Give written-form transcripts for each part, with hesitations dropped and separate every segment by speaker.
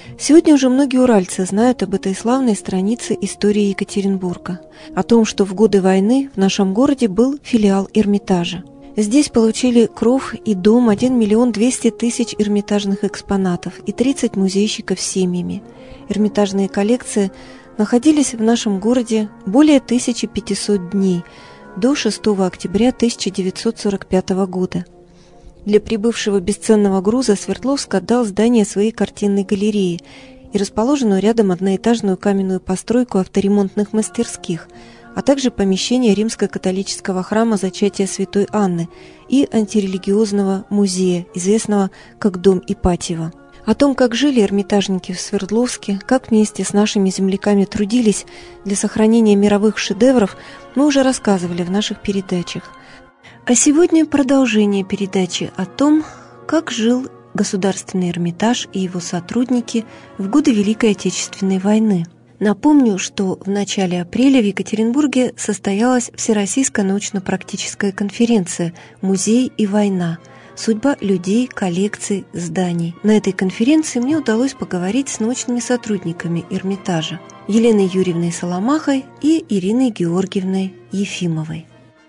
Speaker 1: Сегодня уже многие уральцы знают об этой славной странице истории Екатеринбурга, о том, что в годы войны в нашем городе был филиал Эрмитажа. Здесь получили кров и дом 1 200 000 эрмитажных экспонатов и 30 музейщиков с семьями. Эрмитажные коллекции находились в нашем городе более 1500 дней, до 6 октября 1945 года. Для прибывшего бесценного груза Свердловск отдал здание своей картинной галереи и расположенную рядом одноэтажную каменную постройку авторемонтных мастерских, а также помещение римско-католического храма Зачатия Святой Анны и антирелигиозного музея, известного как Дом Ипатьева. О том, как жили эрмитажники в Свердловске, как вместе с нашими земляками трудились для сохранения мировых шедевров, мы уже рассказывали в наших передачах. А сегодня продолжение передачи о том, как жил Государственный Эрмитаж и его сотрудники в годы Великой Отечественной войны. Напомню, что в начале апреля в Екатеринбурге состоялась Всероссийская научно-практическая конференция «Музей и война. Судьба людей, коллекций, зданий». На этой конференции мне удалось поговорить с научными сотрудниками Эрмитажа Еленой Юрьевной Соломахой и Ириной Георгиевной Ефимовой.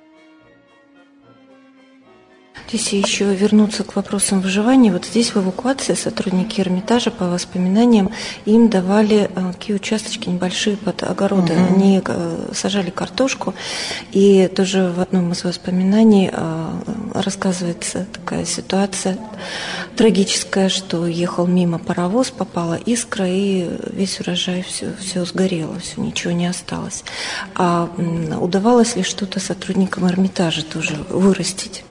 Speaker 1: Если еще вернуться к вопросам выживания, вот здесь в эвакуации сотрудники Эрмитажа, по воспоминаниям, им давали такие участочки небольшие под огороды. Они сажали картошку, и тоже в одном из воспоминаний рассказывается такая ситуация трагическая, что ехал мимо паровоз, попала искра, и весь урожай, все сгорело, все, ничего не осталось. А удавалось ли что-то сотрудникам Эрмитажа тоже вырастить?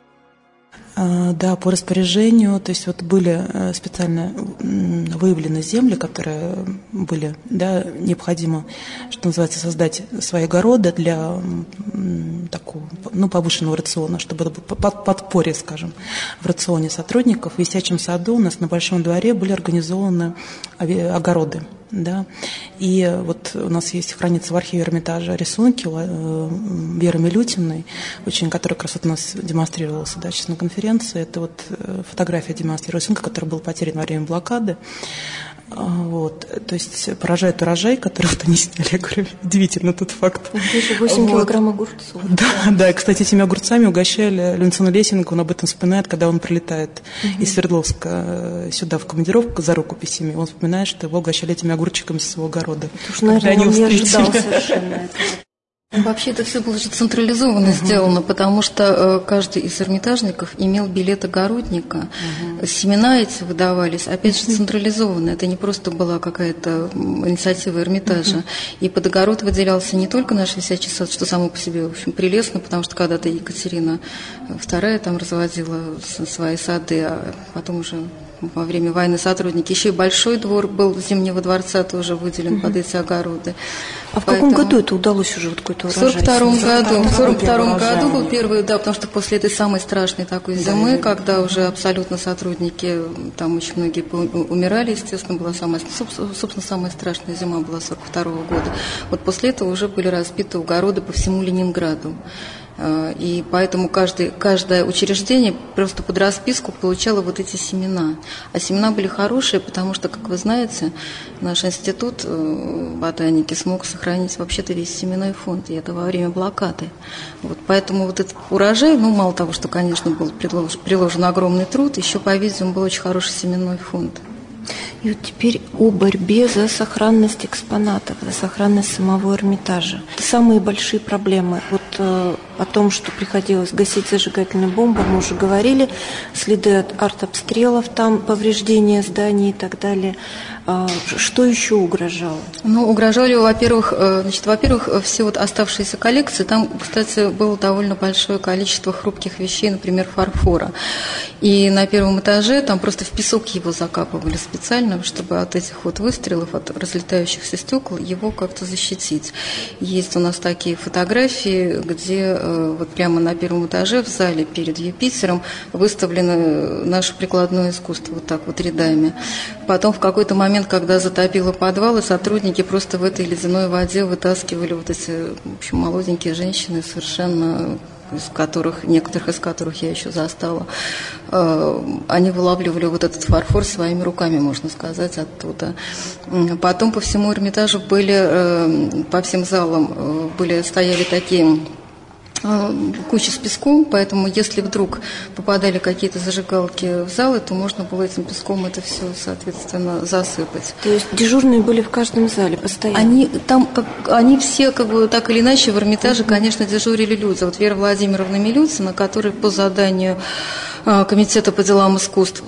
Speaker 2: Да, по распоряжению, то есть вот были специально выявлены земли, которые были, да, необходимо, что называется, создать свои огороды для такого, повышенного рациона, чтобы это было подспорье, скажем, в рационе сотрудников. В висячем саду у нас на Большом дворе были организованы огороды. Да. И вот у нас хранится в архиве Эрмитажа рисунки Веры Милютиной, которая как раз вот у нас демонстрировалась, да, сейчас на конференции. Это вот фотография демонстрирует рисунка, который был потерян во время блокады. Вот, то есть поражает урожай, который вот они сняли. Я говорю, удивительно тот факт.
Speaker 1: 8 килограмм огурцов.
Speaker 2: Да, и, кстати, этими огурцами угощали Люцина Лесинга, он об этом вспоминает, когда он прилетает из Свердловска сюда в командировку за рукописями. Он вспоминает, что его угощали этими огурчиками со своего огорода.
Speaker 1: Это уж, наверное, он не ожидал совершенно этого.
Speaker 3: Вообще это все было же централизованно сделано, потому что каждый из эрмитажников имел билет огородника, семена эти выдавались, опять же, централизованно, это не просто была какая-то инициатива Эрмитажа. И под огород выделялся не только наш висячий сад, что само по себе, в общем, прелестно, потому что когда-то Екатерина II там разводила свои сады, а потом уже во время войны сотрудники. Еще и большой двор был Зимнего дворца тоже выделен под эти огороды.
Speaker 1: А в каком году это удалось уже вот какой-то урожай?
Speaker 3: В 1942 году был первый, да, потому что после этой самой страшной такой зимы, когда уже абсолютно сотрудники, там очень многие умирали, естественно, была самая страшная зима была 1942 года. Вот после этого уже были разбиты огороды по всему Ленинграду. И поэтому каждое учреждение просто под расписку получало вот эти семена. А семена были хорошие, потому что, как вы знаете, наш институт ботаники смог сохранить вообще-то весь семенной фонд, и это во время блокады. Вот, поэтому вот этот урожай, мало того, что, конечно, был приложен огромный труд, еще, по-видимому, был очень хороший семенной фонд.
Speaker 1: И вот теперь о борьбе за сохранность экспонатов, за сохранность самого Эрмитажа. Это самые большие проблемы. Вот о том, что приходилось гасить зажигательную бомбу, мы уже говорили. Следы от артобстрелов, там повреждения зданий и так далее. Что еще угрожало?
Speaker 3: Угрожали, во-первых, все вот оставшиеся коллекции. Там, кстати, было довольно большое количество хрупких вещей, например, фарфора. И на первом этаже там просто в песок его закапывали специально, чтобы от этих вот выстрелов, от разлетающихся стекол, его как-то защитить. Есть у нас такие фотографии, где вот прямо на первом этаже в зале перед Юпитером выставлено наше прикладное искусство вот так вот рядами. Потом в какой-то момент, когда затопило подвалы, сотрудники просто в этой ледяной воде вытаскивали вот эти, в общем, молоденькие женщины совершенно некоторых из которых я еще застала, они вылавливали вот этот фарфор своими руками, можно сказать, оттуда. Потом по всему Эрмитажу по всем залам стояли такие куча с песком, поэтому если вдруг попадали какие-то зажигалки в залы, то можно было этим песком это все, соответственно, засыпать.
Speaker 1: То есть дежурные были в каждом зале постоянно?
Speaker 3: Они все, так или иначе, в Эрмитаже, конечно, дежурили люди. Вот Вера Владимировна Милютина, которая по заданию Комитета по делам искусств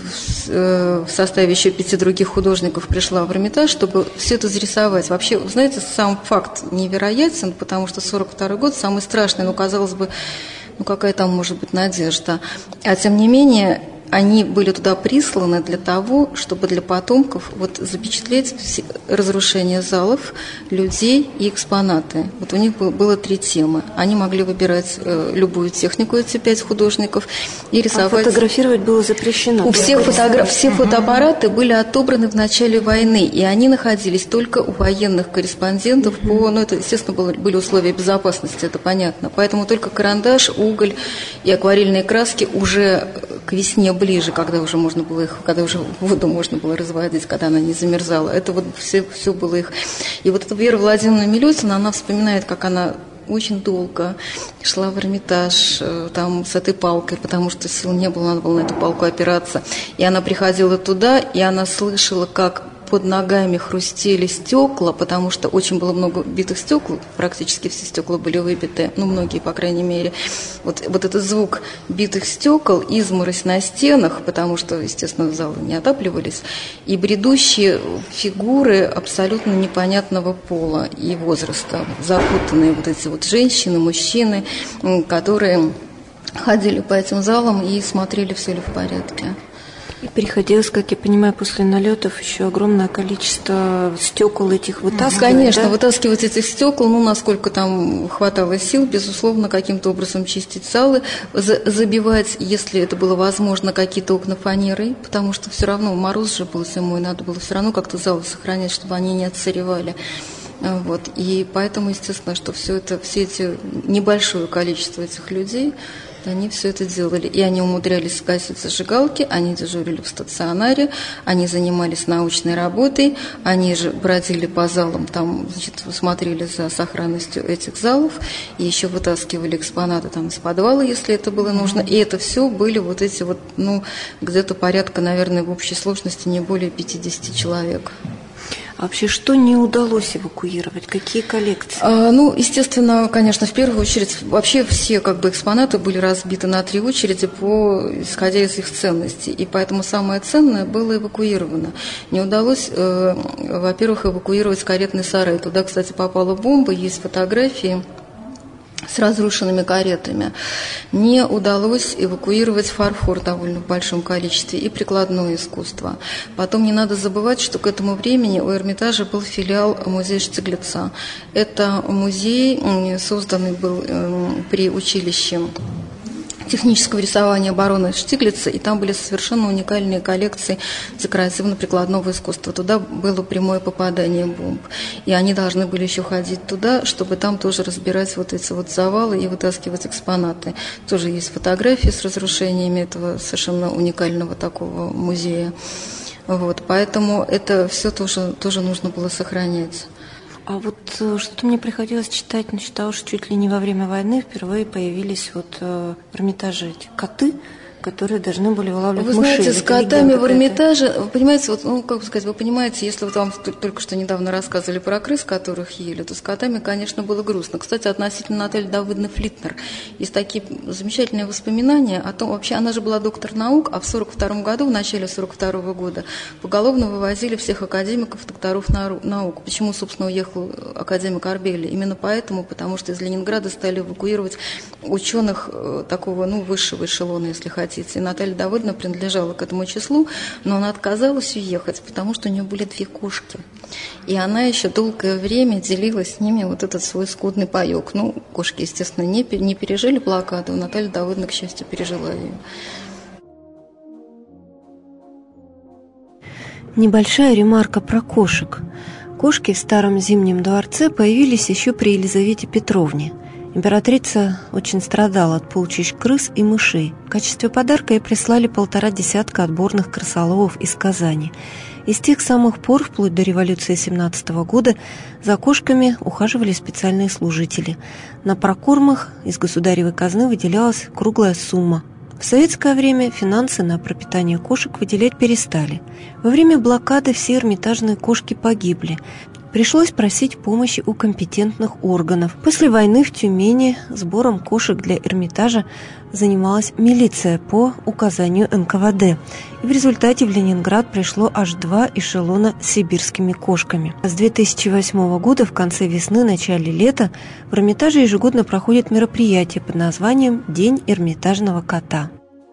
Speaker 3: в составе еще 5 других художников пришла в Эрмитаж, чтобы все это зарисовать. Вообще, знаете, сам факт невероятен, потому что 1942 год самый страшный, казалось бы, какая там может быть надежда. А тем не менее, они были туда присланы для того, чтобы для потомков запечатлеть разрушение залов, людей и экспонаты. У них было 3 темы. Они могли выбирать любую технику, эти 5 художников, и рисовать.
Speaker 1: А фотографировать было запрещено?
Speaker 3: У всех все фотоаппараты были отобраны в начале войны, и они находились только у военных корреспондентов. Это, естественно, были условия безопасности, это понятно. Поэтому только карандаш, уголь и акварельные краски уже к весне ближе, когда уже воду можно было разводить, когда она не замерзала. Это все было их. И эта Вера Владимировна Милютина, она вспоминает, как она очень долго шла в Эрмитаж там с этой палкой, потому что сил не было, надо было на эту палку опираться. И она приходила туда, и она слышала, как под ногами хрустели стекла, потому что очень было много битых стекол, практически все стекла были выбиты, многие, по крайней мере. Вот этот звук битых стекол, изморозь на стенах, потому что, естественно, залы не отапливались, и бредущие фигуры абсолютно непонятного пола и возраста, запутанные эти женщины, мужчины, которые ходили по этим залам и смотрели, все ли в порядке.
Speaker 1: И приходилось, как я понимаю, после налетов еще огромное количество стекол этих вытаскивать.
Speaker 3: Конечно, вытаскивать этих стекол, насколько там хватало сил, безусловно, каким-то образом чистить залы, забивать, если это было возможно, какие-то окна фанерой, потому что все равно мороз же был зимой, надо было все равно как-то залы сохранять, чтобы они не отсыревали. И поэтому, естественно, что все эти небольшое количество этих людей, они все это делали. И они умудрялись гасить зажигалки, они дежурили в стационаре, они занимались научной работой, они же бродили по залам, там, смотрели за сохранностью этих залов, и еще вытаскивали экспонаты из подвала, если это было нужно. И это все были эти где-то порядка, наверное, в общей сложности не более 50 человек.
Speaker 1: А вообще, что не удалось эвакуировать? Какие коллекции?
Speaker 3: Естественно, конечно, в первую очередь, вообще все экспонаты были разбиты на 3 очереди, исходя из их ценностей. И поэтому самое ценное было эвакуировано. Не удалось, во-первых, эвакуировать каретный сарай. Туда, кстати, попала бомба, есть фотографии с разрушенными каретами. Не удалось эвакуировать фарфор в довольно большом количестве и прикладное искусство. Потом не надо забывать, что к этому времени у Эрмитажа был филиал музея Штиглица. Это музей, созданный был при училище технического рисования барона Штиглица, и там были совершенно уникальные коллекции декоративно-прикладного искусства. Туда было прямое попадание бомб. И они должны были еще ходить туда, чтобы там тоже разбирать эти завалы и вытаскивать экспонаты. Тоже есть фотографии с разрушениями этого совершенно уникального такого музея. Поэтому это все тоже нужно было сохранять.
Speaker 1: А что-то мне приходилось читать, читала, что чуть ли не во время войны впервые появились в Эрмитаже эти коты, которые должны были вылавливать мышей.
Speaker 3: Вы знаете, с котами в Эрмитаже, вы понимаете, вы понимаете, если вам только что недавно рассказывали про крыс, которых ели, то с котами, конечно, было грустно. Кстати, относительно Натальи Давыдовны Флитнер есть такие замечательные воспоминания о том, вообще она же была доктор наук, а в 1942 году, в начале 1942 года, поголовно вывозили всех академиков, докторов наук. Почему, собственно, уехал академик Арбели? Именно поэтому, потому что из Ленинграда стали эвакуировать ученых такого, высшего эшелона, если хотите. И Наталья Давыдовна принадлежала к этому числу, но она отказалась уехать, потому что у нее были 2 кошки. И она еще долгое время делила с ними этот свой скудный паёк. Кошки, естественно, не пережили блокаду, Наталья Давыдовна, к счастью, пережила ее.
Speaker 1: Небольшая ремарка про кошек. Кошки в старом Зимнем дворце появились еще при Елизавете Петровне. Императрица очень страдала от паучьих крыс и мышей. В качестве подарка ей прислали 1,5 десятка отборных крысоловов из Казани. И с тех самых пор, вплоть до революции 17 года, за кошками ухаживали специальные служители. На прокормах из государевой казны выделялась круглая сумма. В советское время финансы на пропитание кошек выделять перестали. Во время блокады все эрмитажные кошки погибли. Пришлось просить помощи у компетентных органов. После войны в Тюмени сбором кошек для Эрмитажа занималась милиция по указанию НКВД. И в результате в Ленинград пришло аж 2 эшелона с сибирскими кошками. С 2008 года в конце весны, начале лета в Эрмитаже ежегодно проходит мероприятие под названием «День Эрмитажного кота».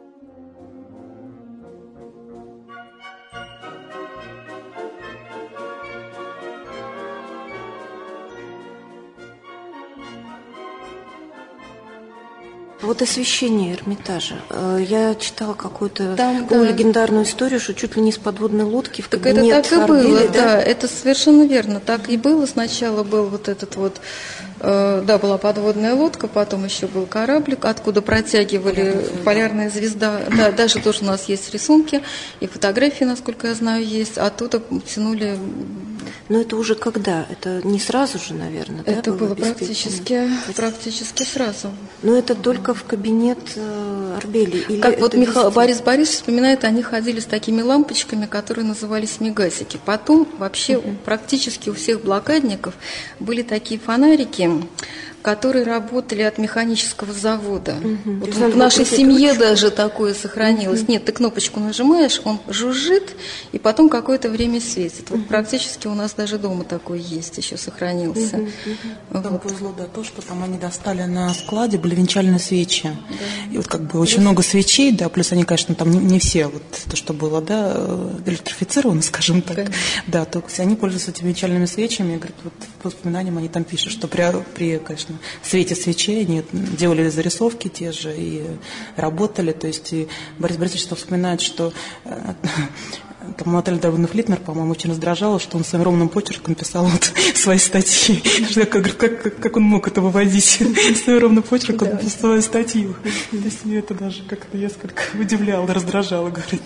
Speaker 1: Вот освещение Эрмитажа. Я читала какую-то легендарную историю, что чуть ли не с подводной лодки в кабинет
Speaker 3: Орбели. Так это так и было,
Speaker 1: да?
Speaker 3: да, это совершенно верно. Так и было. Сначала был вот этот вот, была подводная лодка, потом еще был кораблик, откуда протягивали полярная звезда. Да, даже тоже у нас есть рисунки и фотографии, насколько я знаю, есть. Оттуда тянули.
Speaker 1: Но это уже когда? Это не сразу же, наверное, да?
Speaker 3: Это было практически сразу.
Speaker 1: Но это только в кабинет Орбели? Или
Speaker 3: как вот Борис Борисович вспоминает, они ходили с такими лампочками, которые назывались мегасики. Потом вообще практически у всех блокадников были такие фонарики, которые работали от механического завода. Вот в нашей семье даже такое сохранилось. Нет, ты кнопочку нажимаешь, он жужжит, и потом какое-то время светит. Вот практически у нас даже дома такой есть, еще сохранился.
Speaker 2: Там повезло, да, то, что там они достали на складе, были венчальные свечи. Да. И вот как бы очень много свечей, да, плюс они, конечно, там не все, вот то, что было, да, электрифицировано, скажем так. Да, то есть они пользуются этими венчальными свечами, и, говорят, вот по воспоминаниям они там пишут, что при конечно, свете свечей они делали зарисовки те же и работали. То есть и Борис Борисович вспоминает, что там Наталья Давыдовна Флитнер, по-моему, очень раздражала, что он своим ровным почерком писал вот свои статьи. Как он мог это выводить? Своим ровным почерком он писал свою статью. То есть мне это даже как-то несколько удивляло, раздражало, говорит.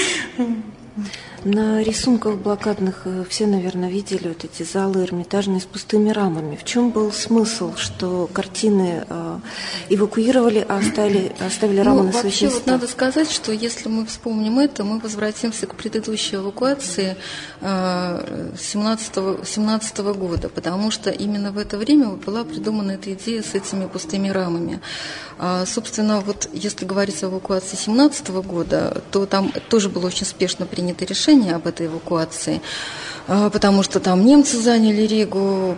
Speaker 1: На рисунках блокадных все, наверное, видели вот эти залы эрмитажные с пустыми рамами. В чем был смысл, что картины эвакуировали, а оставили рамы на своих местах?
Speaker 3: Вообще вот надо сказать, что если мы вспомним это, мы возвратимся к предыдущей эвакуации 17 года, потому что именно в это время была придумана эта идея с этими пустыми рамами. Собственно, вот если говорить о эвакуации 17 года, то там тоже было очень спешно принято решение об этой эвакуации, потому что там немцы заняли Ригу,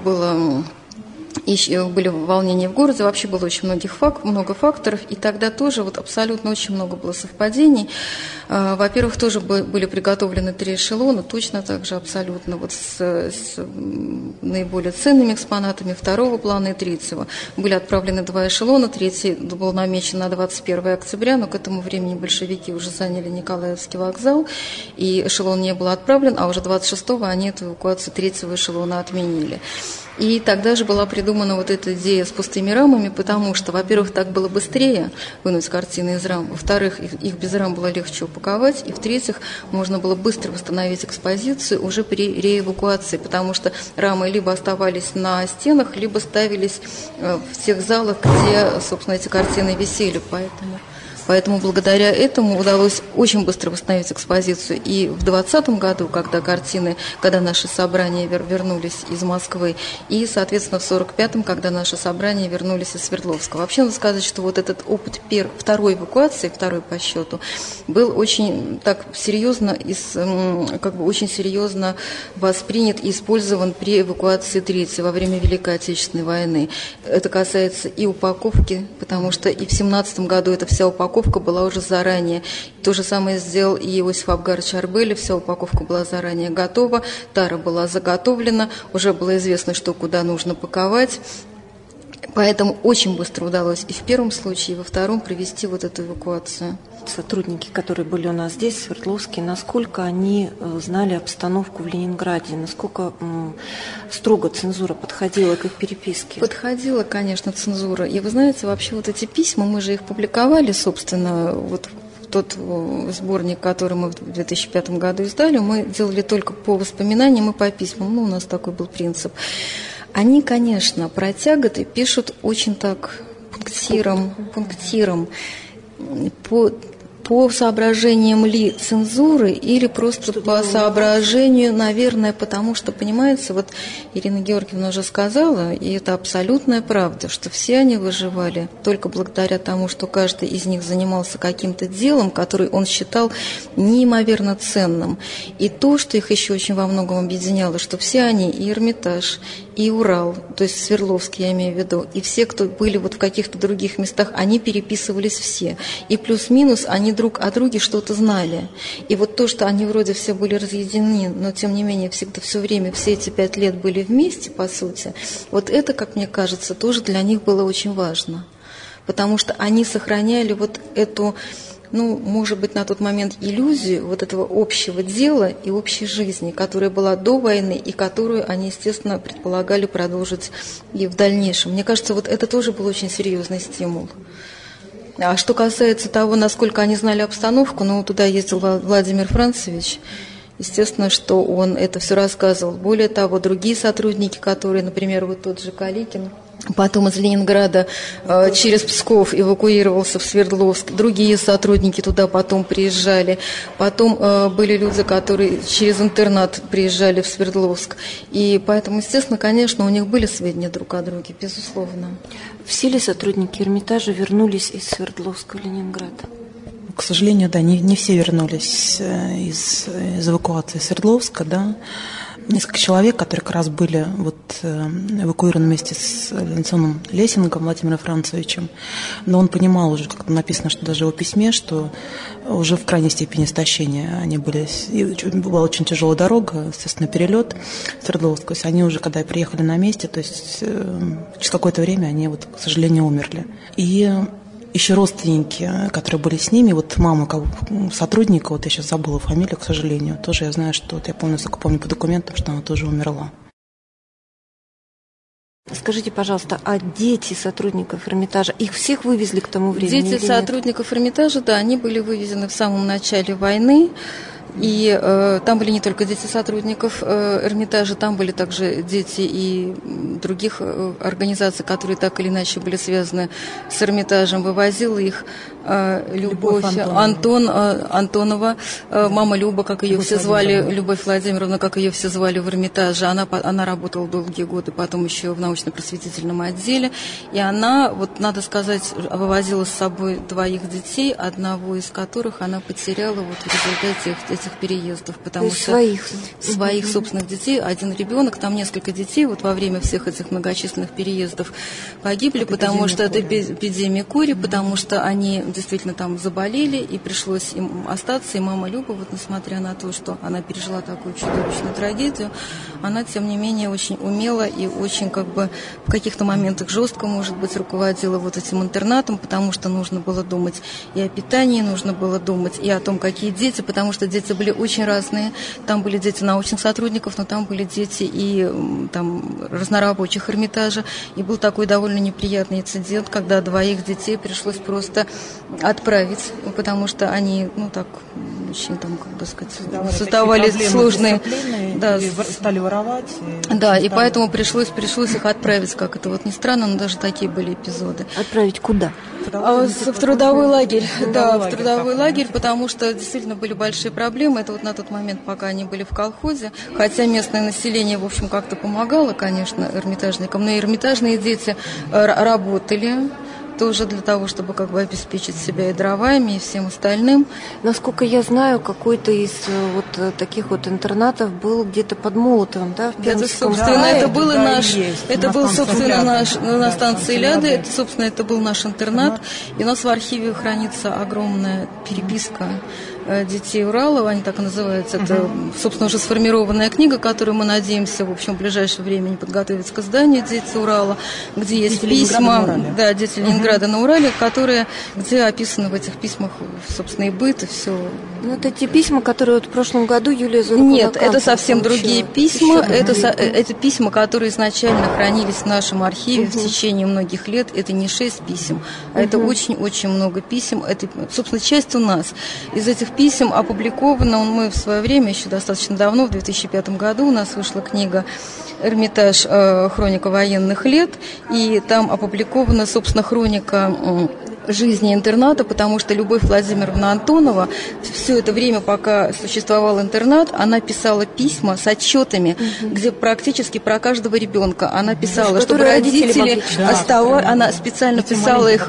Speaker 3: были волнения в городе, вообще было очень много факторов, и тогда тоже вот абсолютно очень много было совпадений. Во-первых, тоже были приготовлены 3 эшелона, точно так же абсолютно вот с наиболее ценными экспонатами второго плана и третьего. Были отправлены 2 эшелона, третий был намечен на 21 октября, но к этому времени большевики уже заняли Николаевский вокзал, и эшелон не был отправлен, а уже 26-го они эту эвакуацию 3-го эшелона отменили. И тогда же была придумана вот эта идея с пустыми рамами, потому что, во-первых, так было быстрее вынуть картины из рам, во-вторых, их без рам было легче упаковать, и в-третьих, можно было быстро восстановить экспозицию уже при реэвакуации, потому что рамы либо оставались на стенах, либо ставились в тех залах, где, собственно, эти картины висели, Поэтому благодаря этому удалось очень быстро восстановить экспозицию. И в 2020 году, когда наши собрания вернулись из Москвы, и, соответственно, в 1945, когда наши собрания вернулись из Свердловска. Вообще, надо сказать, что вот этот опыт второй эвакуации, второй по счету, был очень так серьезно, очень серьезно воспринят и использован при эвакуации третьей во время Великой Отечественной войны. Это касается и упаковки, потому что и в 1917 году эта вся упаковка была уже заранее. То же самое сделал и Иосиф Абгарович Орбели. Вся упаковка была заранее готова, тара была заготовлена, уже было известно, что куда нужно паковать. Поэтому очень быстро удалось и в первом случае, и во втором провести вот эту эвакуацию.
Speaker 1: сотрудники, которые были у нас здесь, в Свердловске, насколько они знали обстановку в Ленинграде, насколько строго цензура подходила к их переписке?
Speaker 3: Подходила, конечно, цензура. И вы знаете, вообще вот эти письма, мы же их публиковали, собственно, вот тот сборник, который мы в 2005 году издали, мы делали только по воспоминаниям и по письмам. У нас такой был принцип. Они, конечно, про тяготы пишут очень так пунктиром. По соображениям ли цензуры или просто по соображению, наверное, потому что, понимаете, вот Ирина Георгиевна уже сказала, и это абсолютная правда, что все они выживали только благодаря тому, что каждый из них занимался каким-то делом, который он считал неимоверно ценным. И то, что их еще очень во многом объединяло, что все они, и Эрмитаж, и Урал, то есть Свердловский, я имею в виду, и все, кто были вот в каких-то других местах, они переписывались все. И плюс-минус они друг о друге что-то знали. И вот то, что они вроде все были разъединены, но тем не менее всегда все время, все эти 5 лет были вместе, по сути, вот это, как мне кажется, тоже для них было очень важно. Потому что они сохраняли вот эту, может быть, на тот момент иллюзию вот этого общего дела и общей жизни, которая была до войны и которую они, естественно, предполагали продолжить и в дальнейшем. Мне кажется, вот это тоже был очень серьезный стимул. А что касается того, насколько они знали обстановку, туда ездил Владимир Францевич. Естественно, что он это все рассказывал. Более того, другие сотрудники, которые, например, вот тот же Каликин, потом из Ленинграда через Псков эвакуировался в Свердловск. Другие сотрудники туда потом приезжали. Потом были люди, которые через интернат приезжали в Свердловск. И поэтому, естественно, конечно, у них были сведения друг о друге, безусловно.
Speaker 1: Все ли сотрудники Эрмитажа вернулись из Свердловска в Ленинград?
Speaker 2: К сожалению, да, не все вернулись из эвакуации Свердловска, да. Несколько человек, которые как раз были эвакуированы вместе с Ленсоном Лессингом Владимиром Францевичем, но он понимал уже, как написано, что даже в его письме, что уже в крайней степени истощения они были, была очень тяжелая дорога, естественно, перелет в Свердловск, то есть они уже, когда приехали на месте, то есть через какое-то время они, к сожалению, умерли. И еще родственники, которые были с ними, мама сотрудника, я сейчас забыла фамилию, к сожалению, тоже я знаю, что, я помню по документам, что она тоже умерла.
Speaker 1: Скажите, пожалуйста, а дети сотрудников Эрмитажа, их всех вывезли к тому времени?
Speaker 3: Дети сотрудников Эрмитажа, да, они были вывезены в самом начале войны. И там были не только дети сотрудников Эрмитажа, там были также дети и других организаций, которые так или иначе были связаны с Эрмитажем. Вывозила их Любовь Антонова, мама Люба, как ее все звали, Любовь Владимировна, как ее все звали в Эрмитаже. Она работала долгие годы, потом еще в научно-просветительном отделе. И она, надо сказать, вывозила с собой 2 детей, одного из которых она потеряла в результате этих переездов, потому что своих собственных детей, один ребенок, там несколько детей во время всех этих многочисленных переездов погибли, потому что это эпидемия кори, потому что они действительно там заболели, и пришлось им остаться, и мама Люба, несмотря на то, что она пережила такую чудовищную трагедию, она, тем не менее, очень умело и очень, в каких-то моментах жестко, может быть, руководила этим интернатом, потому что нужно было думать и о питании, нужно было думать и о том, какие дети, потому что дети были очень разные. Там были дети научных сотрудников, но там были дети и разнорабочих Эрмитажа. И был такой довольно неприятный инцидент, когда 2 детей пришлось просто отправить, потому что они, очень создавали сложные...
Speaker 2: стали воровать.
Speaker 3: И поэтому пришлось их отправить, как это ни странно, но даже такие были эпизоды.
Speaker 1: Отправить куда?
Speaker 3: В трудовой лагерь. В трудовой лагерь, потому что действительно были большие проблемы. Это на тот момент, пока они были в колхозе. Хотя местное население, в общем, как-то помогало, конечно, эрмитажникам. Но и эрмитажные дети работали тоже для того, чтобы обеспечить себя и дровами, и всем остальным.
Speaker 1: Насколько я знаю, какой-то из таких интернатов был где-то под Молотовым, да?
Speaker 3: Это был, собственно, на станции Ляды, это был наш интернат, и у нас в архиве хранится огромная переписка детей Урала, они так и называются. Это, собственно, уже сформированная книга, которую мы надеемся, в общем, в ближайшее время не подготовить к изданию «Дети Урала», где есть письма, да, дети Ленинграда на Урале, где описаны в этих письмах, собственно, и быт, и все.
Speaker 1: Ну, это те письма, которые вот в прошлом году Юлия Зорко.
Speaker 3: Нет, это совсем другие письма. Это письма, которые изначально хранились в нашем архиве в течение многих лет. Это не 6 писем, а это очень-очень много писем. Это, собственно, часть у нас. Из этих писем опубликовано, мы в свое время, еще достаточно давно, в 2005 году, у нас вышла книга «Эрмитаж. Хроника военных лет», и там опубликована, собственно, хроника жизни интерната, потому что Любовь Владимировна Антонова все это время, пока существовал интернат, она писала письма с отчетами, где практически про каждого ребенка она писала, чтобы родители оставались, она специально писала их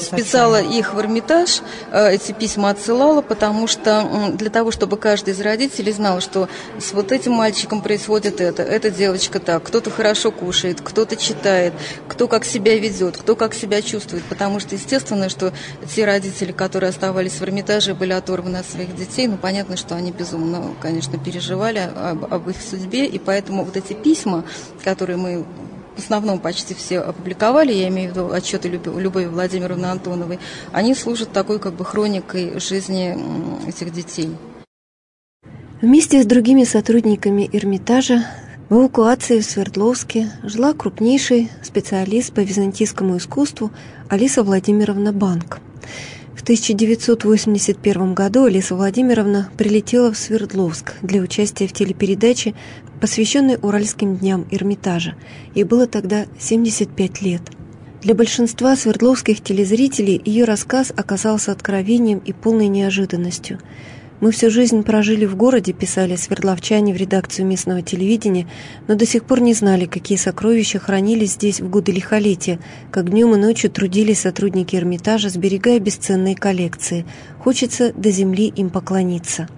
Speaker 3: в Эрмитаж, эти письма отсылала, потому что для того, чтобы каждый из родителей знал, что с вот этим мальчиком происходит эта девочка так, кто-то хорошо кушает, кто-то читает, кто как себя ведет, кто как себя чувствует, потому что, естественно, что те родители, которые оставались в Эрмитаже, были оторваны от своих детей, понятно, что они безумно, конечно, переживали об их судьбе, и поэтому вот эти письма, которые мы в основном почти все опубликовали, я имею в виду отчеты Любови Владимировны Антоновой, они служат такой как бы хроникой жизни этих детей.
Speaker 1: Вместе с другими сотрудниками Эрмитажа в эвакуации в Свердловске жила крупнейший специалист по византийскому искусству Алиса Владимировна Банк. В 1981 году Алиса Владимировна прилетела в Свердловск для участия в телепередаче, посвященной Уральским дням Эрмитажа. Ей было тогда 75 лет. Для большинства свердловских телезрителей ее рассказ оказался откровением и полной неожиданностью. «Мы всю жизнь прожили в городе», — писали свердловчане в редакцию местного телевидения, но до сих пор не знали, какие сокровища хранились здесь в годы лихолетия, как днем и ночью трудились сотрудники Эрмитажа, сберегая бесценные коллекции. Хочется до земли им поклониться.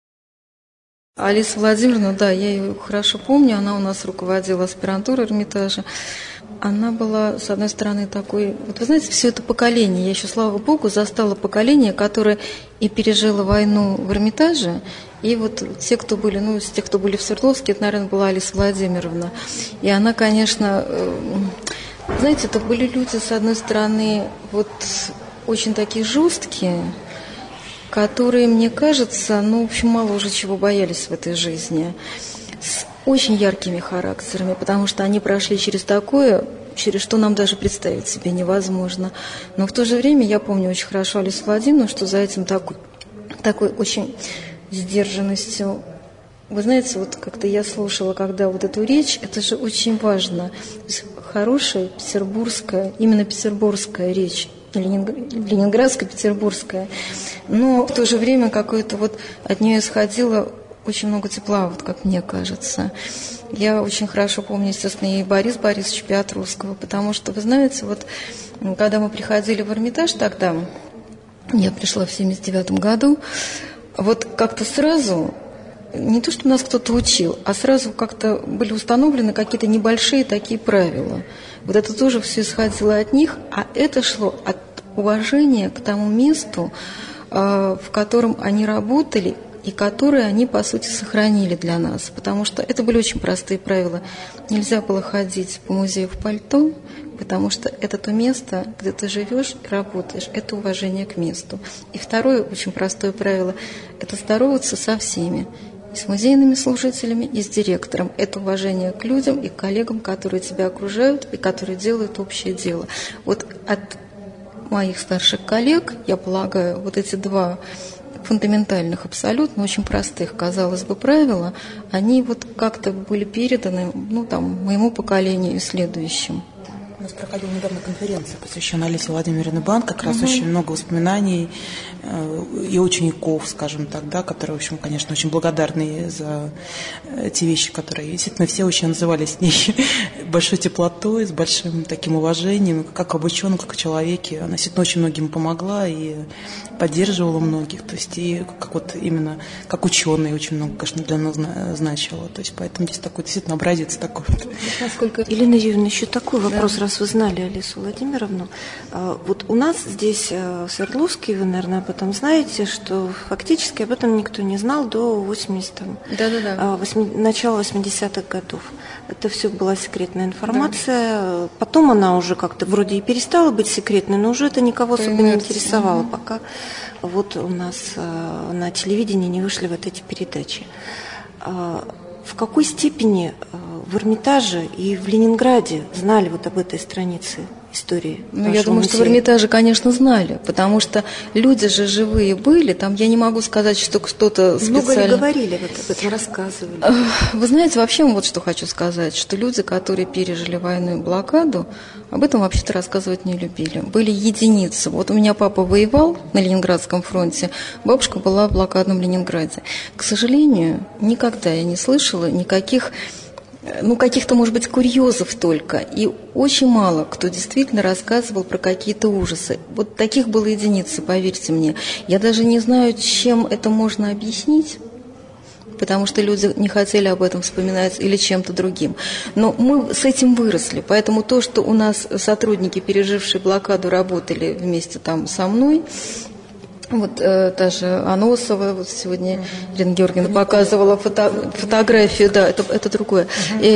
Speaker 3: Алиса Владимировна, да, я ее хорошо помню, она у нас руководила аспирантурой Эрмитажа. Она была, с одной стороны, такой... Вот вы знаете, все это поколение, я еще, слава богу, застала поколение, которое и пережило войну в Эрмитаже, и вот те, кто были, из тех, кто были в Свердловске, это, наверное, была Алиса Владимировна. И она, конечно, знаете, это были люди, с одной стороны, вот очень такие жесткие, которые, мне кажется, в общем, мало уже чего боялись в этой жизни, с очень яркими характерами, потому что они прошли через такое, через что нам даже представить себе невозможно. Но в то же время я помню очень хорошо Алису Владимировну, что за этим такой очень сдержанностью. Вы знаете, вот как-то я слушала, когда вот эту речь, это же очень важно. Хорошая петербургская, именно петербургская речь, ленинградская, петербургская. Но в то же время какое-то вот от нее исходило очень много тепла, вот как мне кажется. Я очень хорошо помню, естественно, и Бориса Борисовича Петровского, потому что, вы знаете, вот когда мы приходили в Эрмитаж тогда, я пришла в 1979 году, вот как-то сразу, не то, что нас кто-то учил, а сразу как-то были установлены какие-то небольшие такие правила. Вот это тоже все исходило от них, а это шло от уважения к тому месту, в котором они работали, и которые они, по сути, сохранили для нас. Потому что это были очень простые правила. Нельзя было ходить по музею в пальто, потому что это то место, где ты живешь и работаешь. Это уважение к месту. И второе очень простое правило – это здороваться со всеми. И с музейными служителями, и с директором. Это уважение к людям и к коллегам, которые тебя окружают и которые делают общее дело. Вот от моих старших коллег, я полагаю, вот эти два фундаментальных, абсолютно очень простых, казалось бы, правила, они вот как-то были переданы, моему поколению и следующим.
Speaker 2: У нас проходила недавно конференция, посвященная Алисе Владимировне Банк, как раз очень много воспоминаний и учеников, скажем так, да, которые, в общем, конечно, очень благодарны за те вещи, которые, действительно, все очень называли с ней большой теплотой, с большим таким уважением, как об ученом, как о человеке. Она, действительно, очень многим помогла и поддерживала многих, то есть и как вот именно как ученый очень много, конечно, для нас значила. То есть поэтому здесь такой действительно образец такой.
Speaker 1: Насколько, Елена Юрьевна, еще такой вопрос, раз раз вы знали Алису Владимировну. Вот у нас здесь, в Свердловске, вы, наверное, об этом знаете, что фактически об этом никто не знал до начала 80-х годов. Это все была секретная информация. Да. Потом она уже как-то вроде и перестала быть секретной, но уже это никого особо не интересовало, пока вот у нас на телевидении не вышли вот эти передачи. В какой степени в Эрмитаже и в Ленинграде знали вот об этой странице истории?
Speaker 3: Я думаю, что в Эрмитаже, конечно, знали, потому что люди же живые были, там я не могу сказать, что кто-то специально...
Speaker 1: Много ли говорили, вот об этом рассказывали?
Speaker 3: Вы знаете, вообще вот что хочу сказать, что люди, которые пережили войну и блокаду, об этом вообще-то рассказывать не любили. Были единицы. Вот у меня папа воевал на Ленинградском фронте, бабушка была в блокадном Ленинграде. К сожалению, никогда я не слышала никаких... каких-то, может быть, курьезов только. И очень мало кто действительно рассказывал про какие-то ужасы. Вот таких было единицы, поверьте мне. Я даже не знаю, чем это можно объяснить, потому что люди не хотели об этом вспоминать или чем-то другим. Но мы с этим выросли. Поэтому то, что у нас сотрудники, пережившие блокаду, работали вместе там со мной, вот та же Аносова, вот сегодня Ирина Георгиевна показывала фотографию, да, это другое.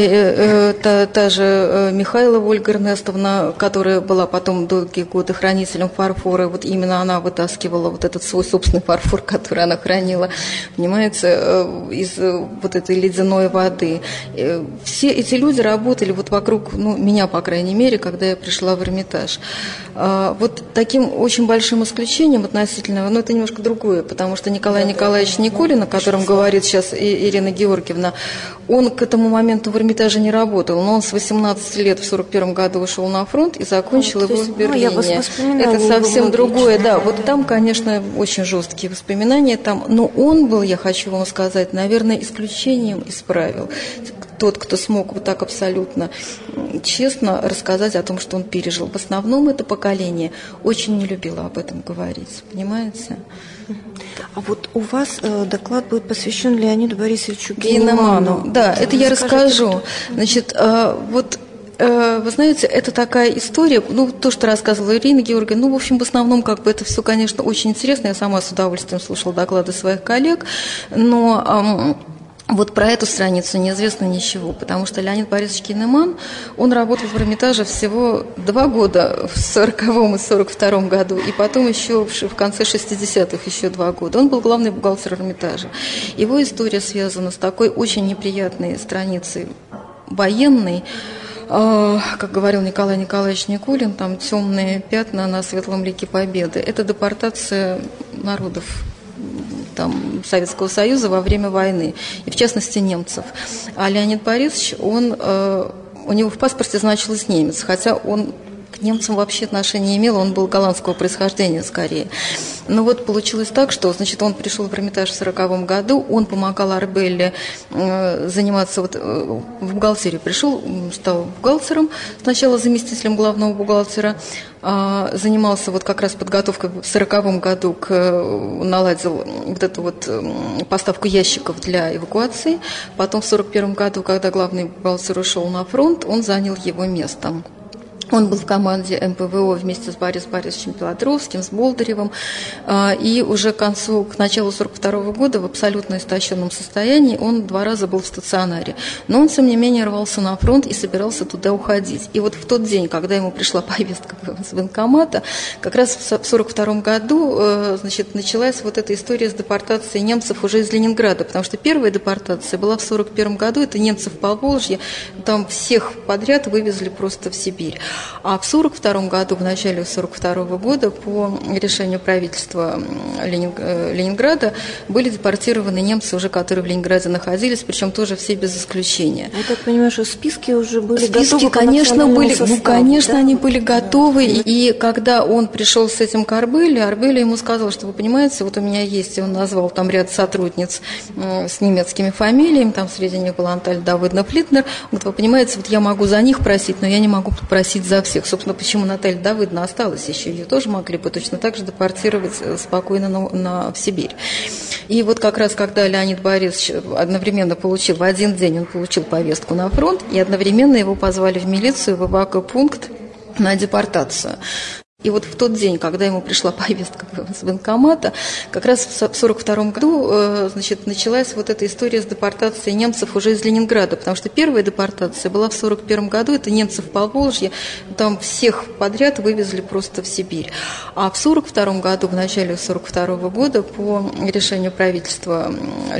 Speaker 3: И та же Михайлова Ольга Эрнестовна, которая была потом долгие годы хранителем фарфора, вот именно она вытаскивала вот этот свой собственный фарфор, который она хранила, понимаете, из вот этой ледяной воды. Все эти люди работали вот вокруг, меня, по крайней мере, когда я пришла в Эрмитаж. Вот таким очень большим исключением относительно, но это немножко другое, потому что Николай Николаевич Никулин, о котором говорит сейчас Ирина Георгиевна, он к этому моменту в Эрмитаже не работал, но он с 18 лет в 1941 году ушел на фронт и закончил его в Берлине. Это совсем другое, да. Вот там, конечно, очень жесткие воспоминания там, но он был, я хочу вам сказать, наверное, исключением из правил. Тот, кто смог вот так абсолютно честно рассказать о том, что он пережил. В основном это поколение очень не любило об этом говорить, понимаете?
Speaker 1: А вот у вас доклад будет посвящен Леониду Борисовичу Гейнеману.
Speaker 3: Да, это я расскажу. Значит, вот... Вы знаете, это такая история, то, что рассказывала Ирина Георгиевна, в общем, в основном, это все, конечно, очень интересно. Я сама с удовольствием слушала доклады своих коллег, но... Вот про эту страницу неизвестно ничего, потому что Леонид Борисович Гейнеман, он работал в Эрмитаже всего 2 года, в 1940-м и 1942 году, и потом еще в конце 60-х еще 2 года. Он был главный бухгалтер Эрмитажа. Его история связана с такой очень неприятной страницей военной, как говорил Николай Николаевич Никулин, там темные пятна на светлом лике Победы. Это депортация народов там, Советского Союза во время войны, и в частности немцев. А Леонид Борисович, у него в паспорте значилось немец, хотя он к немцам вообще отношения не имел, он был голландского происхождения скорее. Но вот получилось так, что, значит, он пришел в Эрмитаж в 1940 году, он помогал Арбелле заниматься, в бухгалтерию пришел, стал бухгалтером, сначала заместителем главного бухгалтера, занимался как раз подготовкой в 1940 году, наладил вот эту поставку ящиков для эвакуации. Потом в 1941 году, когда главный бухгалтер ушел на фронт, он занял его место. Он был в команде МПВО вместе с Борисом Борисовичем Пилатровским, с Болдыревым, и уже к началу 1942 года в абсолютно истощенном состоянии он 2 раза был в стационаре. Но он, тем не менее, рвался на фронт и собирался туда уходить. И вот в тот день, когда ему пришла повестка с военкомата, как раз в 1942 году, значит, началась вот эта история с депортацией немцев уже из Ленинграда, потому что первая депортация была в 1941 году, это немцы в Поволжье, там всех подряд вывезли просто в Сибирь. А в 1942 году, в начале 1942 года, по решению правительства Ленинграда, были депортированы немцы, уже которые в Ленинграде находились, причем тоже все без исключения.
Speaker 1: Я так понимаю, что списки уже были готовы?
Speaker 3: Списки, конечно, были. Конечно, да? Они были готовы. Да. И когда он пришел с этим к Арбелле, Арбелле ему сказал, что вы понимаете, вот у меня есть, и он назвал там ряд сотрудниц с немецкими фамилиями, там среди них была Анталь Давыдовна Флитнер. Он говорит, вы понимаете, вот я могу за них просить, но я не могу просить за всех. Собственно, почему Наталья Давыдовна осталась еще, ее тоже могли бы точно так же депортировать спокойно в Сибирь. И вот как раз, когда Леонид Борисович одновременно получил, в один день он получил повестку на фронт, и одновременно его позвали в милицию, в эвакопункт, на депортацию. И вот в тот день, когда ему пришла повестка с военкомата, как раз в 1942 году, значит, началась вот эта история с депортацией немцев уже из Ленинграда, потому что первая депортация была в 1941 году, это немцы в Поволжье, там всех подряд вывезли просто в Сибирь. А в 1942 году, в начале 1942 года, по решению правительства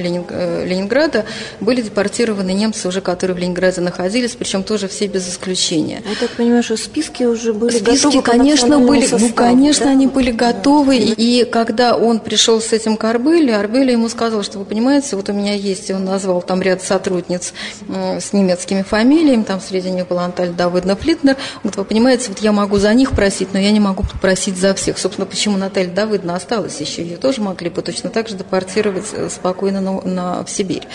Speaker 3: Ленинграда, были депортированы немцы уже, которые в Ленинграде находились, причем тоже все без исключения.
Speaker 1: Я так понимаю, что списки уже были
Speaker 3: готовы.
Speaker 1: Списки,
Speaker 3: конечно, были,
Speaker 1: составу,
Speaker 3: конечно,
Speaker 1: да?
Speaker 3: они были готовы. Да. И когда он пришел с этим к Арбели, Арбели ему сказал, что вы понимаете, вот у меня есть, и он назвал там ряд сотрудниц с немецкими фамилиями, там среди них была Анталь Давыдовна Флитнер. Вот вы понимаете, вот я могу за них просить, но я не могу просить за всех. Собственно, почему Наталья Давыдовна осталась еще, ее тоже могли бы точно так же депортировать спокойно в Сибирь.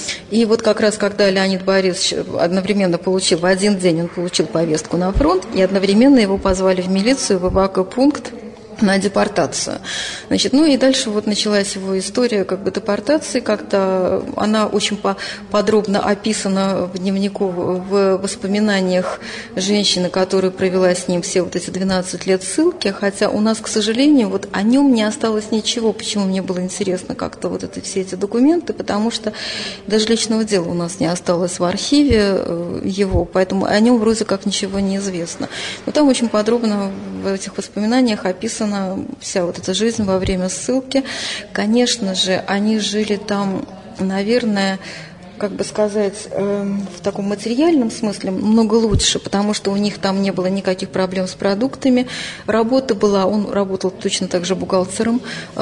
Speaker 3: И вот как раз, когда Леонид Борисович одновременно получил, в один день он получил повестку на фронт, и одновременно его позвали в милицию, в эвакопункт на депортацию. Значит, ну и дальше вот началась его история как бы депортации, как-то она очень подробно описана в дневнику, в воспоминаниях женщины, которая провела с ним все вот эти 12 лет ссылки, хотя у нас, к сожалению, вот о нем не осталось ничего. Почему мне было интересно как-то вот все эти документы, потому что даже личного дела у нас не осталось в архиве его, поэтому о нем вроде как ничего не известно. Но там очень подробно в этих воспоминаниях описано вся вот эта жизнь во время ссылки. Конечно же, они жили там, наверное, как бы сказать, в таком материальном смысле много лучше, потому что у них там не было никаких проблем с продуктами. Работа была, он работал точно так же бухгалтером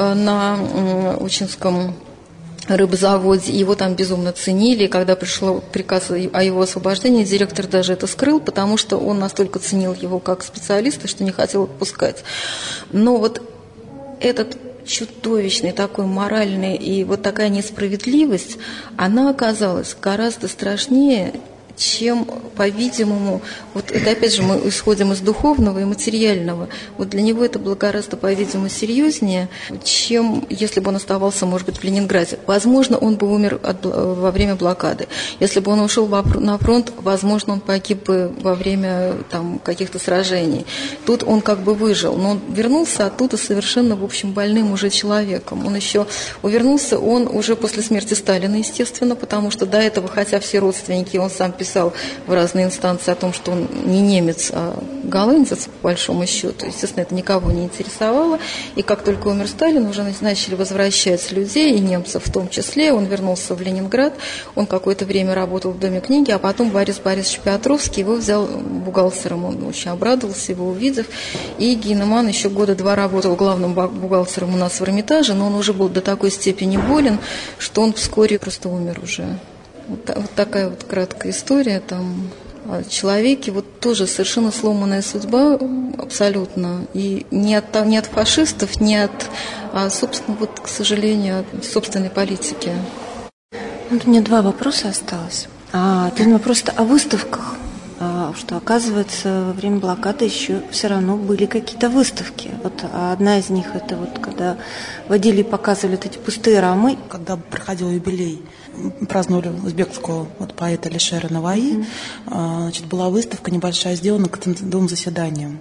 Speaker 3: на Учинском рыбозаводе, его там безумно ценили, и когда пришел приказ о его освобождении, директор даже это скрыл, потому что он настолько ценил его как специалиста, что не хотел отпускать. Но вот этот чудовищный такой моральный и вот такая несправедливость, она оказалась гораздо страшнее, чем, по-видимому, вот это опять же мы исходим из духовного и материального, вот для него это было гораздо, по-видимому, серьезнее, чем если бы он оставался, может быть, в Ленинграде. Возможно, он бы умер во время блокады. Если бы он ушел на фронт, возможно, он погиб бы во время там каких-то сражений. Тут он как бы выжил, но он вернулся оттуда совершенно, в общем, больным уже человеком. Он еще увернулся, он уже после смерти Сталина, естественно, потому что до этого, хотя все родственники, он сам писал в разные инстанции о том, что он не немец, а голландец, по большому счету. Естественно, это никого не интересовало. И как только умер Сталин, уже начали возвращать людей, и немцев в том числе. Он вернулся в Ленинград, он какое-то время работал в Доме книги, а потом Борис Борисович Петровский его взял бухгалтером. Он очень обрадовался, его увидев. И Гейнеман еще года 2 работал главным бухгалтером у нас в Эрмитаже, но он уже был до такой степени болен, что он вскоре просто умер уже. Вот такая вот краткая история там о человеке, вот тоже совершенно сломанная судьба, абсолютно, и не от фашистов, не от, собственно, вот, к сожалению, от собственной политики.
Speaker 1: Вот у меня 2 вопроса осталось. Один вопрос о выставках, что, оказывается, во время блокады еще все равно были какие-то выставки. Вот одна из них, это вот когда водили и показывали вот эти пустые рамы.
Speaker 2: Когда проходил юбилей, праздновали узбекского поэта Алишера Наваи, значит, была выставка небольшая, сделана к дому заседаниям.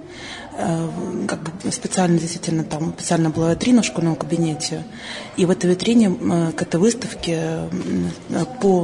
Speaker 2: Как бы специально, действительно, там специально была витрина в школьном кабинете, и в этой витрине к этой выставке по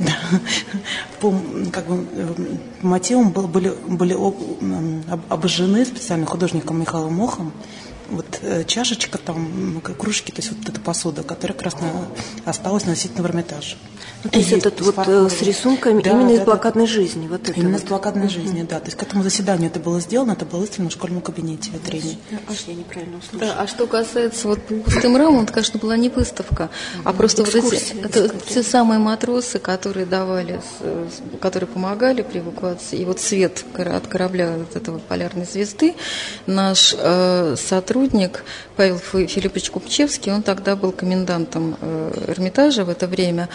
Speaker 2: как бы мотивам были обожжены специально художником Михаилом Мохом вот чашечка, там, кружки, то есть вот эта посуда, которая как раз осталась носить в Эрмитаже.
Speaker 1: Ну, то есть этот вот с рисунками, да, именно из блокадной жизни. Вот это
Speaker 2: именно
Speaker 1: вот.
Speaker 2: из блокадной жизни, да. То есть к этому заседанию это было сделано, это было выставлено в школьном кабинете в витрине.
Speaker 1: Я неправильно услышала.
Speaker 3: Да, а что касается вот пустым рамам, это, конечно, была не выставка, а просто вот те самые матросы, которые давали, которые помогали при эвакуации, и вот свет от корабля вот этого полярной звезды, наш сотрудник Павел Филиппович Купчевский, он тогда был комендантом Эрмитажа в это время,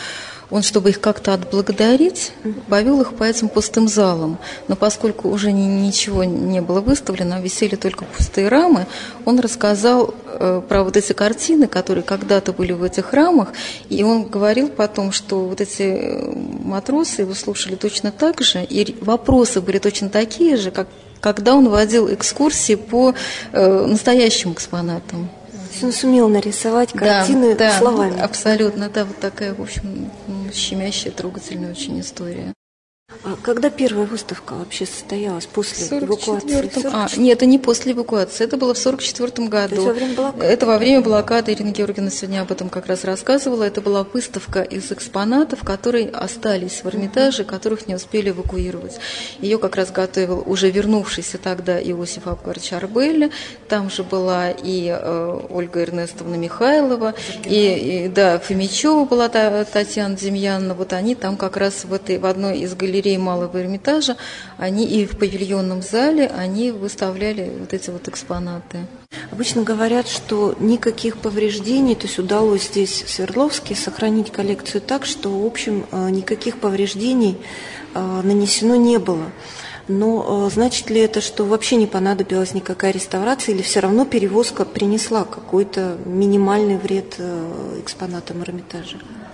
Speaker 3: он, чтобы их как-то отблагодарить, повел их по этим пустым залам. Но поскольку уже ничего не было выставлено, висели только пустые рамы, он рассказал про вот эти картины, которые когда-то были в этих рамах, и он говорил потом, что вот эти матросы его слушали точно так же, и вопросы были точно такие же, как когда он водил экскурсии по настоящим экспонатам.
Speaker 1: Он сумел нарисовать картины словами.
Speaker 3: Да, абсолютно. Да, вот такая, в общем, щемящая, трогательная очень история.
Speaker 1: А когда первая выставка вообще состоялась? После эвакуации?
Speaker 3: Нет, это не после эвакуации, это было в 1944 году.
Speaker 1: Это во время блокады?
Speaker 3: Это во время блокады. Ирина Георгиевна сегодня об этом как раз рассказывала. Это была выставка из экспонатов, которые остались в Эрмитаже, которых не успели эвакуировать. Ее как раз готовил уже вернувшийся тогда Иосиф Абгарович Арбеля. Там же была и Ольга Эрнестовна Михайлова, и Фомичева была Татьяна Демьяновна. Вот они там как раз в одной из галерей Малого Эрмитажа, они и в павильонном зале, они выставляли вот эти вот экспонаты.
Speaker 1: Обычно говорят, что никаких повреждений, то есть удалось здесь в Свердловске сохранить коллекцию так, что, в общем, никаких повреждений нанесено не было. Но значит ли это, что вообще не понадобилась никакая реставрация, или все равно перевозка принесла какой-то минимальный вред экспонатам Эрмитажа?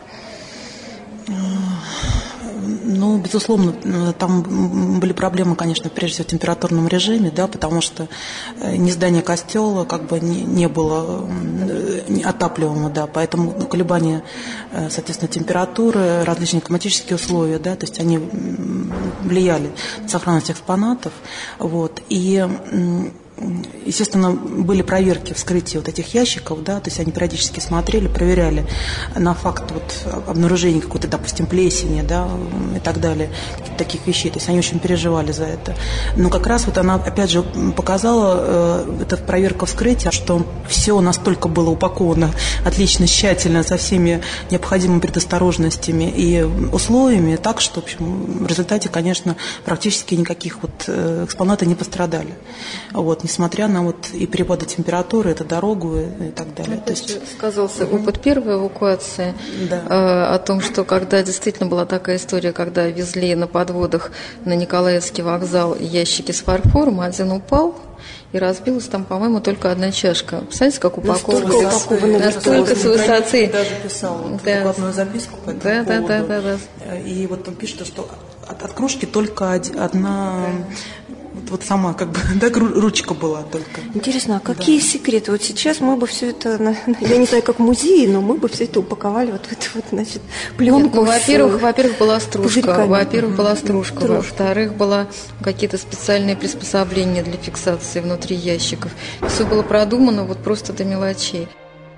Speaker 2: Ну, безусловно, там были проблемы, конечно, прежде всего в температурном режиме, да, потому что ни здание костела как бы не было отапливаемо, да, поэтому колебания, соответственно, температуры, различные климатические условия, да, то есть они влияли на сохранность экспонатов, вот, и естественно, были проверки вскрытия вот этих ящиков, да, то есть они периодически смотрели, проверяли на факт вот обнаружения какой-то, допустим, плесени, да, и так далее, таких вещей, то есть они очень переживали за это. Но как раз вот она, опять же, показала, эта проверка вскрытия, что все настолько было упаковано отлично, тщательно, со всеми необходимыми предосторожностями и условиями, так что, в общем, в результате, конечно, практически никаких вот экспонатов не пострадали. Вот, несмотря на вот и перепады температуры, это дорогу и так далее.
Speaker 3: То есть сказался опыт первой эвакуации, о том, что когда действительно была такая история, когда везли на подводах на Николаевский вокзал ящики с фарфором, один упал, и разбилась там, по-моему, только одна чашка. Представляете, как упаковано? Настолько с высоты.
Speaker 2: Даже писал докладную записку по этому поводу. И вот он пишет, что от кружки только одна... Вот сама как бы, да, ручка была только.
Speaker 1: Интересно, а какие секреты? Вот сейчас мы бы все это, я не знаю, как в музее, но мы бы все это упаковали вот в эту вот, значит, пленку.
Speaker 3: Во-первых, была стружка. Во-вторых, была какие-то специальные приспособления для фиксации внутри ящиков. Все было продумано вот просто до мелочей.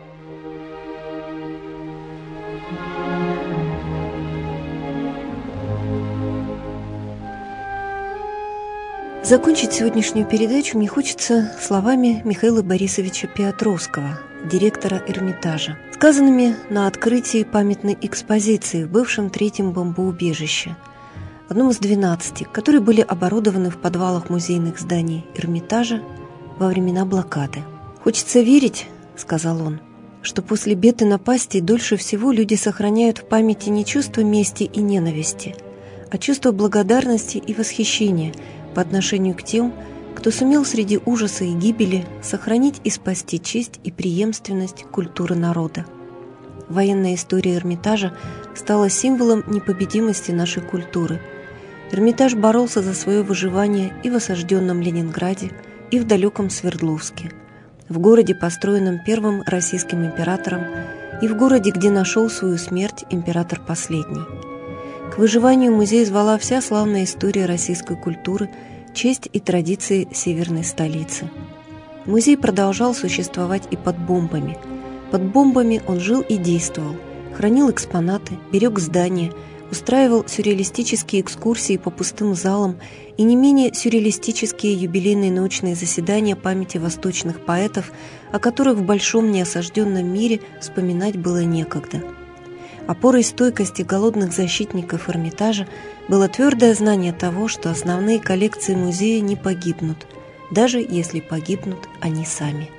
Speaker 1: Закончить сегодняшнюю передачу мне хочется словами Михаила Борисовича Петровского, директора Эрмитажа, сказанными на открытии памятной экспозиции в бывшем третьем бомбоубежище, одном из 12, которые были оборудованы в подвалах музейных зданий Эрмитажа во времена блокады. «Хочется верить, — сказал он, — что после бед и напастей дольше всего люди сохраняют в памяти не чувство мести и ненависти, а чувство благодарности и восхищения по отношению к тем, кто сумел среди ужаса и гибели сохранить и спасти честь и преемственность культуры народа. Военная история Эрмитажа стала символом непобедимости нашей культуры. Эрмитаж боролся за свое выживание и в осажденном Ленинграде, и в далеком Свердловске, в городе, построенном первым российским императором, и в городе, где нашел свою смерть император последний. К выживанию музей звала вся славная история российской культуры, честь и традиции северной столицы. Музей продолжал существовать и под бомбами. Под бомбами он жил и действовал, хранил экспонаты, берег здания, устраивал сюрреалистические экскурсии по пустым залам и не менее сюрреалистические юбилейные научные заседания памяти восточных поэтов, о которых в большом неосажденном мире вспоминать было некогда. Опорой стойкости голодных защитников Эрмитажа было твердое знание того, что основные коллекции музея не погибнут, даже если погибнут они сами.